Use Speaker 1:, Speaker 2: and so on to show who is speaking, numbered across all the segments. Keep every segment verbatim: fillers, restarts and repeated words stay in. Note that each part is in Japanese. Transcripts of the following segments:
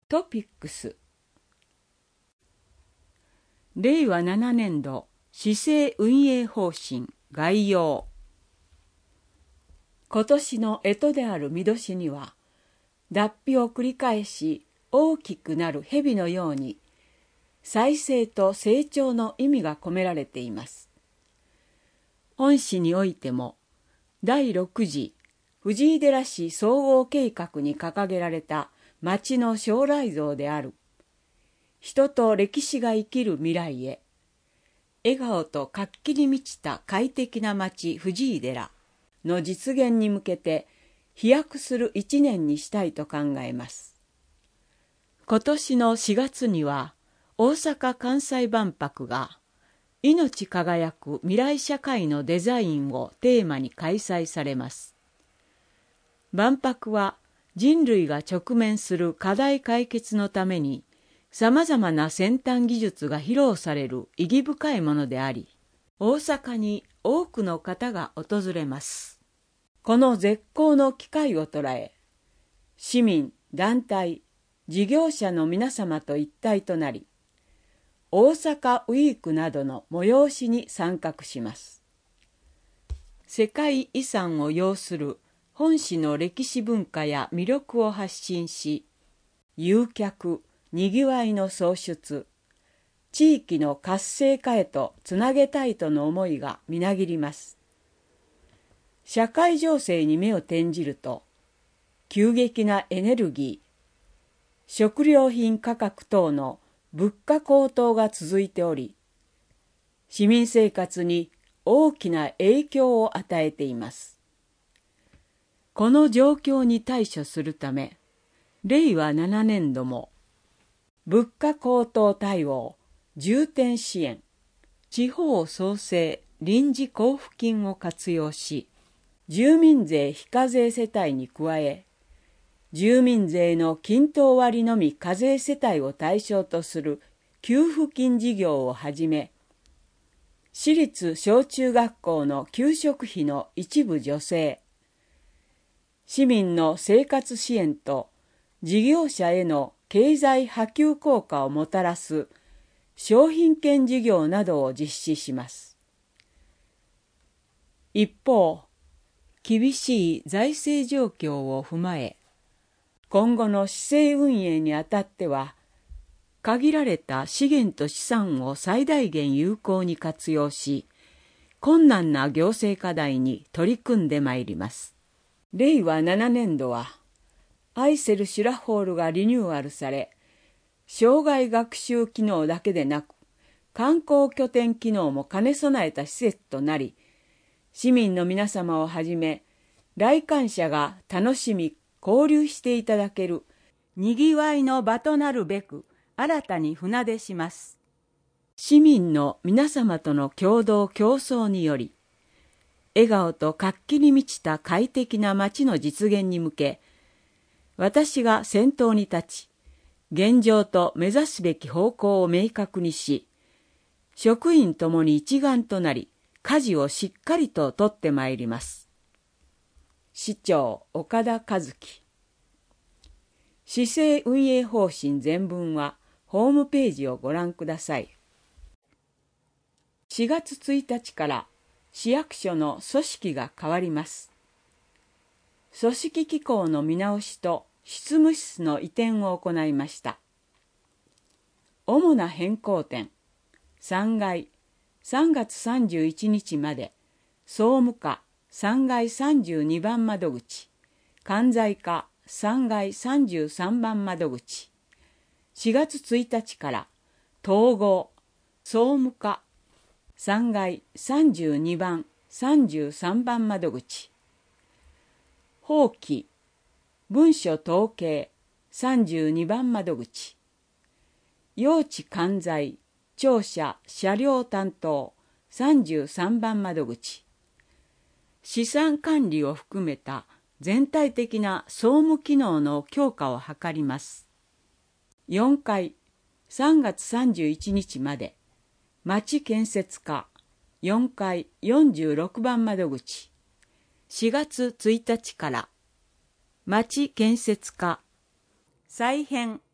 Speaker 1: トピックス。れいわななねんど市政運営方針概要。今年の干支である見年には、脱皮を繰り返し大きくなる蛇のように、再生と成長の意味が込められています。本市においても、だいろく次藤井寺市総合計画に掲げられた町の将来像である、人と歴史が生きる未来へ、笑顔と活気に満ちた快適な町藤井寺の実現に向けて飛躍する一年にしたいと考えます。今年のしがつには大阪・関西万博が命輝く未来社会のデザインをテーマに開催されます。万博は人類が直面する課題解決のためにさまざまな先端技術が披露される意義深いものであり、大阪に多くの方が訪れます。この絶好の機会を捉え、市民、団体、事業者の皆様と一体となり、大阪ウィークなどの催しに参画します。世界遺産を要する本市の歴史文化や魅力を発信し、誘客、にぎわいの創出、地域の活性化へとつなげたいとの思いがみなぎります。社会情勢に目を転じると、急激なエネルギー、食料品価格等の物価高騰が続いており、市民生活に大きな影響を与えています。この状況に対処するため、れいわななねんども、物価高騰対応、重点支援、地方創生臨時交付金を活用し、住民税非課税世帯に加え、住民税の均等割のみ課税世帯を対象とする給付金事業をはじめ、私立小中学校の給食費の一部助成、市民の生活支援と事業者への経済波及効果をもたらす商品券事業などを実施します。一方、厳しい財政状況を踏まえ、今後の市政運営にあたっては、限られた資源と資産を最大限有効に活用し、困難な行政課題に取り組んでまいります。れいわななねんどは、アイセルシュラホールがリニューアルされ、生涯学習機能だけでなく、観光拠点機能も兼ね備えた施設となり、市民の皆様をはじめ、来館者が楽しみ、交流していただける、にぎわいの場となるべく、新たに船出します。市民の皆様との共同共創により、笑顔と活気に満ちた快適な街の実現に向け、私が先頭に立ち、現状と目指すべき方向を明確にし、職員ともに一丸となり、舵をしっかりと取ってまいります。市長岡田和樹。市政運営方針全文はホームページをご覧ください。しがつついたちから市役所の組織が変わります。組織機構の見直しと執務室の移転を行いました。主な変更点、さんがい、さんがつさんじゅういちにちまで、総務課さんがいさんじゅうにばん窓口、関西課さんがいさんじゅうさんばん窓口、しがつついたちから統合、総務課さんがいさんじゅうにばんさんじゅうさんばん窓口、法規、文書統計さんじゅうにばん窓口、用地管財、庁舎車両担当さんじゅうさんばん窓口、資産管理を含めた全体的な総務機能の強化を図ります。よんかい、さんがつさんじゅういちにちまで、町建設課よんかいよんじゅうろくばん窓口、しがつついたちから町建設課再編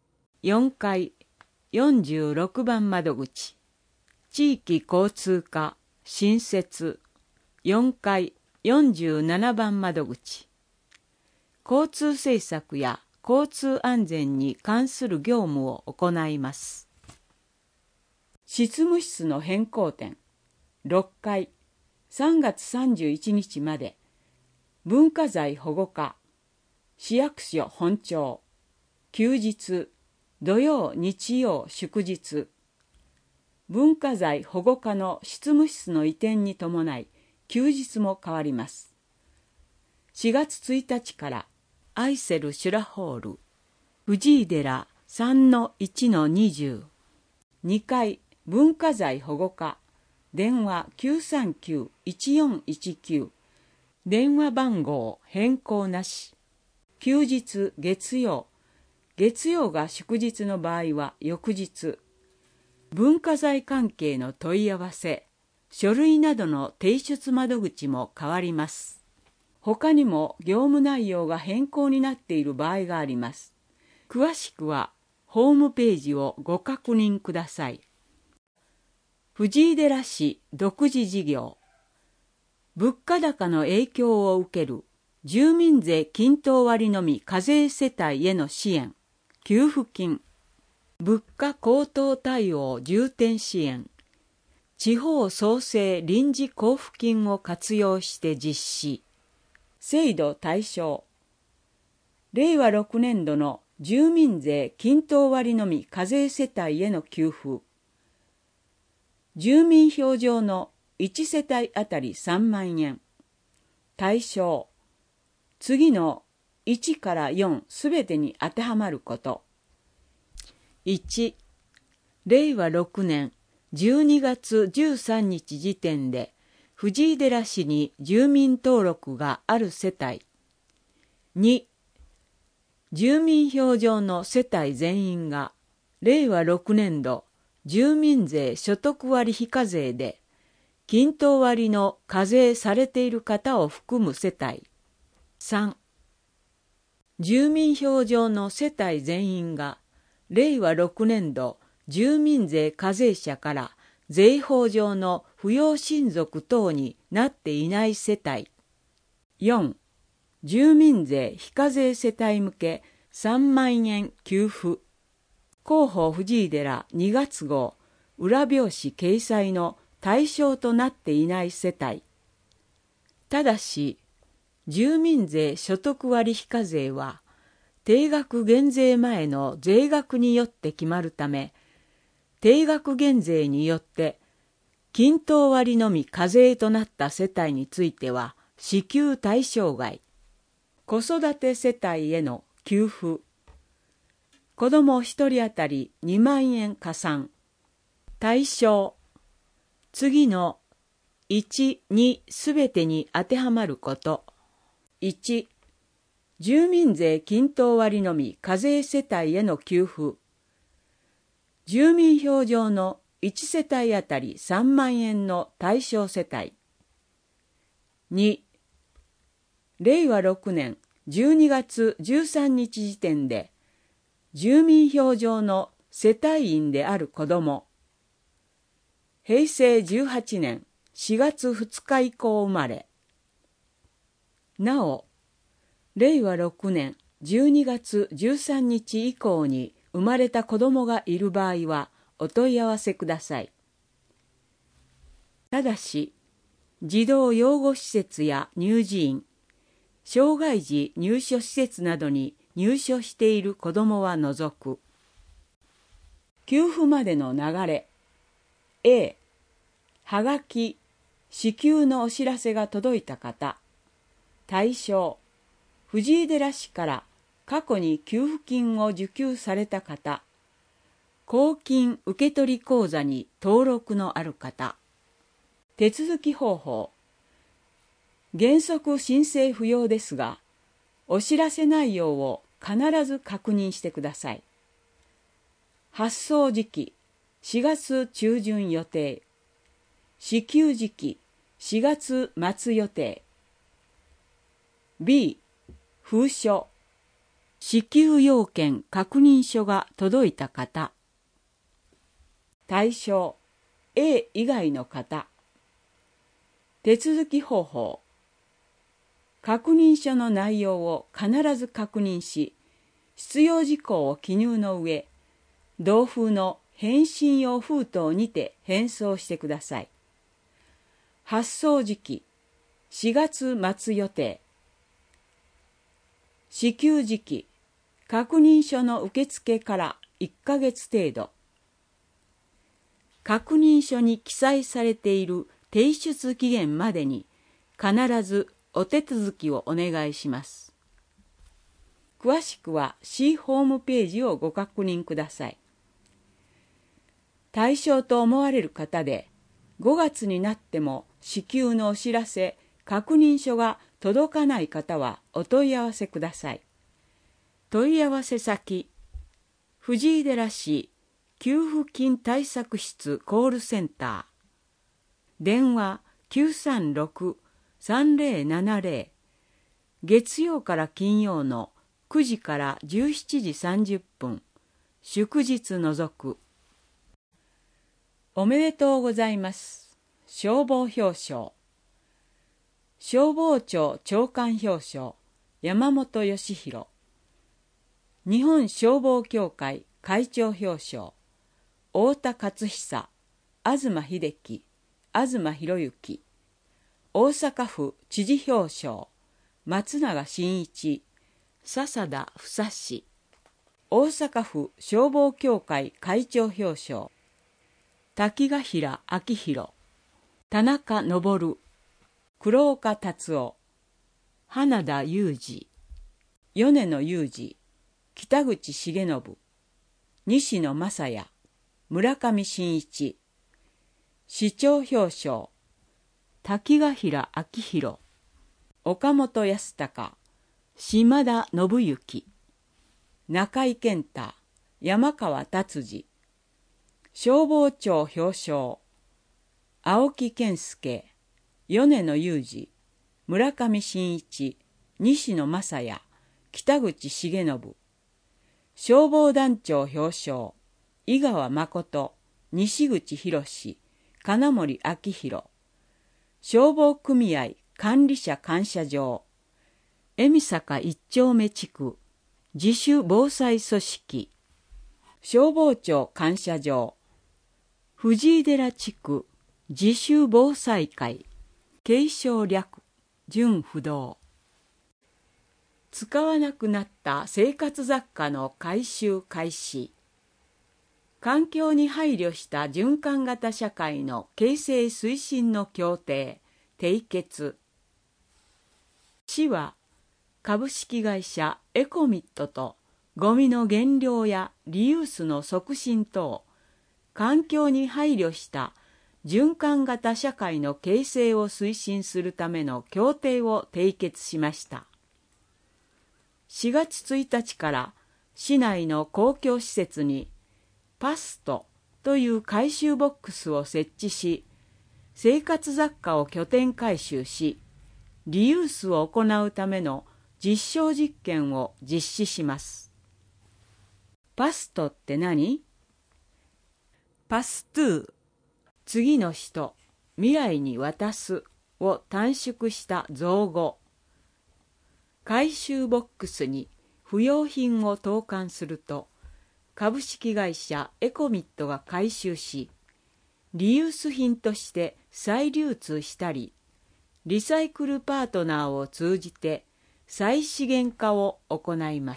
Speaker 1: よんかいよんじゅうろくばん窓口、地域交通課新設よんかいよんじゅうななばん窓口、交通政策や交通安全に関する業務を行います。執務室の変更点、ろっかいさんがつさんじゅういちにちまで文化財保護課、市役所本庁、休日、土曜日曜祝日、文化財保護課の執務室の移転に伴い休日も変わります。しがつついたちからアイセルシュラホール藤井寺 さんのいちのにじゅう、にかい文化財保護課、電話 きゅうさんきゅういちよんいちきゅう、電話番号変更なし、休日月曜、月曜が祝日の場合は翌日、文化財関係の問い合わせ、書類などの提出窓口も変わります。他にも業務内容が変更になっている場合があります。詳しくはホームページをご確認ください。藤井寺市独自事業、物価高の影響を受ける住民税均等割のみ課税世帯への支援、給付金、物価高騰対応重点支援、地方創生臨時交付金を活用して実施、制度対象、れいわろくねんどの住民税均等割のみ課税世帯への給付、住民票上のいちせたいあたりさんまんえん、対象、次のいちからよんすべてに当てはまること。いち、れいわろくねんじゅうにがつじゅうさんにち時点で藤井寺市に住民登録がある世帯。に、住民票上の世帯全員がれいわろくねんど住民税所得割非課税で均等割の課税されている方を含む世帯。さん、住民票上の世帯全員がれいわろくねんど住民税課税者から税法上の扶養親族等になっていない世帯。よん、住民税非課税世帯向けさんまんえん給付。広報藤井寺にがつごう裏表紙掲載の対象となっていない世帯。ただし、住民税所得割非課税は定額減税前の税額によって決まるため、定額減税によって均等割のみ課税となった世帯については支給対象外。子育て世帯への給付。子どもひとり当たりにまんえん加算。対象。次のいち、にすべてに当てはまること。いち、住民税均等割のみ課税世帯への給付。住民票上のいちせたいあたりさんまんえんの対象世帯。に、れいわろくねんじゅうにがつじゅうさんにち時点で住民票上の世帯員である子ども。へいせいじゅうはちねんしがつふつか以降生まれ。なお、れいわろくねんじゅうにがつじゅうさんにち以降に生まれた子どもがいる場合はお問い合わせください。ただし、児童養護施設や乳児院、障害児入所施設などに入所している子どもは除く。給付までの流れ。A、はがき、支給のお知らせが届いた方。対象、藤井寺市から過去に給付金を受給された方。公金受取口座に登録のある方。手続き方法。原則申請不要ですが、お知らせ内容を必ず確認してください。発送時期、しがつちゅうじゅん予定。支給時期、しがつ末予定。B、封書。 支給要件確認書が届いた方。対象 A 以外の方。手続き方法。確認書の内容を必ず確認し、必要事項を記入の上、同封の返信用封筒にて返送してください。発送時期しがつ末予定。支給時期確認書の受付からいっかげつ程度。確認書に記載されている提出期限までに必ずお手続きをお願いします。詳しくは C ホームページをご確認ください。対象と思われる方で、ごがつになっても支給のお知らせ、確認書が届かない方はお問い合わせください。問い合わせ先、藤井寺市給付金対策室コールセンター。電話 きゅうさんろく さんぜろななぜろ。月曜から金曜のくじからじゅうしちじさんじゅっぷん。祝日除く。おめでとうございます。消防表彰。消防庁長官表彰、山本義弘。日本消防協会会長表彰、太田勝久、東秀樹、東博之。大阪府知事表彰、松永真一、笹田房氏。大阪府消防協会会長表彰、滝ヶ平明宏、田中昇、黒岡達夫、花田裕二、米野裕二、北口重信、西野正也、村上真一。市長表彰、滝ヶ平明宏、岡本康隆、島田信之。中井健太、山川達治。消防庁表彰、青木健介、米野裕二、村上真一、西野正也、北口重信。消防団長表彰、井川誠、西口博、金森明宏。消防組合管理者感謝状、恵美坂一丁目地区自主防災組織。消防庁感謝状、藤井寺地区自主防災会継承略準不動。使わなくなった生活雑貨の回収開始。環境に配慮した循環型社会の形成推進の協定締結。市は株式会社エコミットとゴミの減量やリユースの促進等、環境に配慮した循環型社会の形成を推進するための協定を締結しました。しがつついたちから市内の公共施設にパストという回収ボックスを設置し、生活雑貨を拠点回収し、リユースを行うための実証実験を実施します。パストって何？パストゥー、次の人、未来に渡すを短縮した造語。回収ボックスに不用品を投函すると、株式会社エコミットが回収し、リユース品として再流通したり、リサイクルパートナーを通じて再資源化を行います。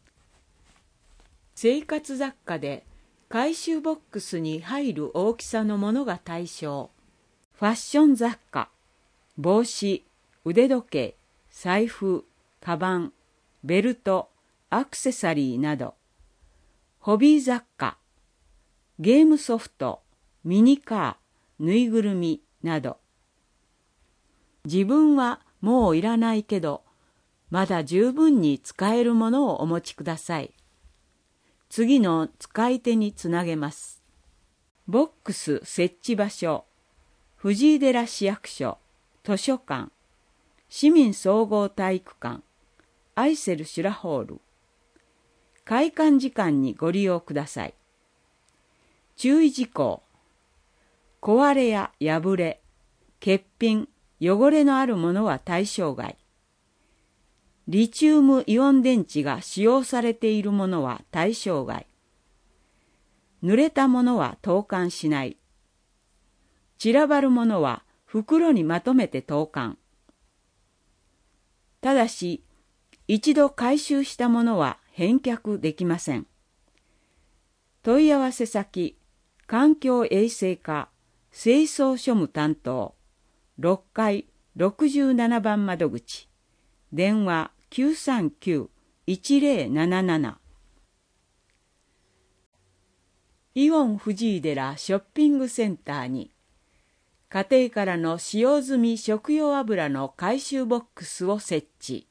Speaker 1: 生活雑貨で回収ボックスに入る大きさのものが対象。ファッション雑貨、帽子、腕時計、財布、カバン、ベルト、アクセサリーなど。ホビー雑貨、ゲームソフト、ミニカー、ぬいぐるみなど。自分はもういらないけど、まだ十分に使えるものをお持ちください。次の使い手につなげます。ボックス設置場所、藤井寺市役所、図書館、市民総合体育館、アイセルシュラホール、 開館時間にご利用ください。注意事項。壊れや破れ、欠品、汚れのあるものは対象外。リチウムイオン電池が使用されているものは対象外。濡れたものは投函しない。散らばるものは袋にまとめて投函。ただし、一度回収したものは返却できません。問い合わせ先、環境衛生課清掃庶務担当ろっかいろくじゅうななばん窓口、電話 きゅうさんきゅう いちぜろなななな。イオン藤井寺ショッピングセンターに家庭からの使用済み食用油の回収ボックスを設置。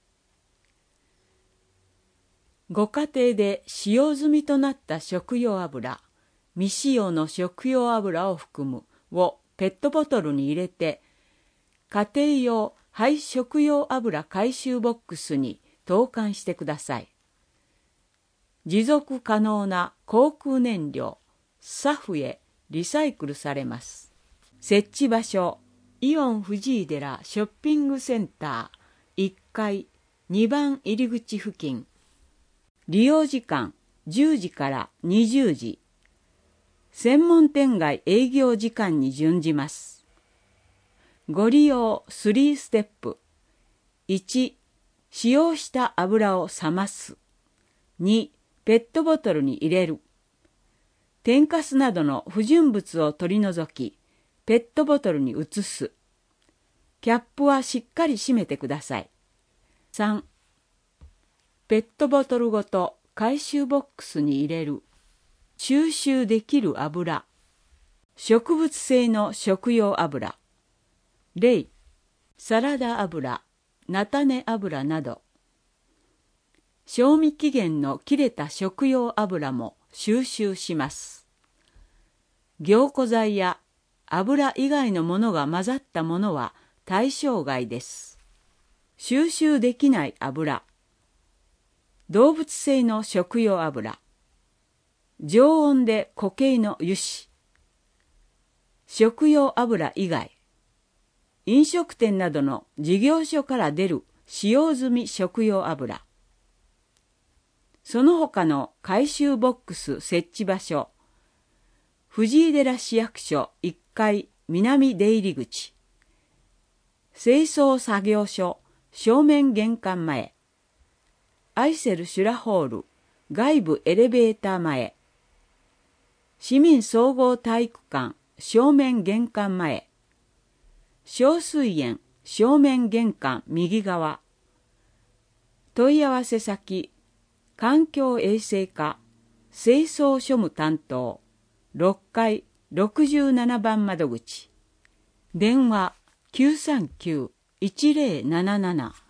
Speaker 1: ご家庭で使用済みとなった食用油、未使用の食用油を含むをペットボトルに入れて、家庭用廃食用油回収ボックスに投函してください。持続可能な航空燃料、サフへリサイクルされます。設置場所、イオン藤井寺ショッピングセンターいっかいにばん入り口付近。利用時間じゅうじからにじゅうじ。専門店街営業時間に準じます。ご利用さんステップ。いち、使用した油を冷ます。に、ペットボトルに入れる。天かすなどの不純物を取り除き、ペットボトルに移す。キャップはしっかり閉めてください。さん、ペットボトルごと回収ボックスに入れる。収集できる油。植物性の食用油。例、サラダ油、菜種油など。賞味期限の切れた食用油も収集します。凝固剤や油以外のものが混ざったものは対象外です。収集できない油。動物性の食用油。常温で固形の油脂。食用油以外。飲食店などの事業所から出る使用済み食用油。その他の回収ボックス設置場所。藤井寺市役所いっかい南出入り口。清掃作業所正面玄関前。アイセルシュラホール外部エレベーター前。市民総合体育館正面玄関前。小水園正面玄関右側。問い合わせ先、環境衛生課清掃庶務担当ろっかいろくじゅうななばん窓口。電話 きゅうさんきゅう いちぜろなななな。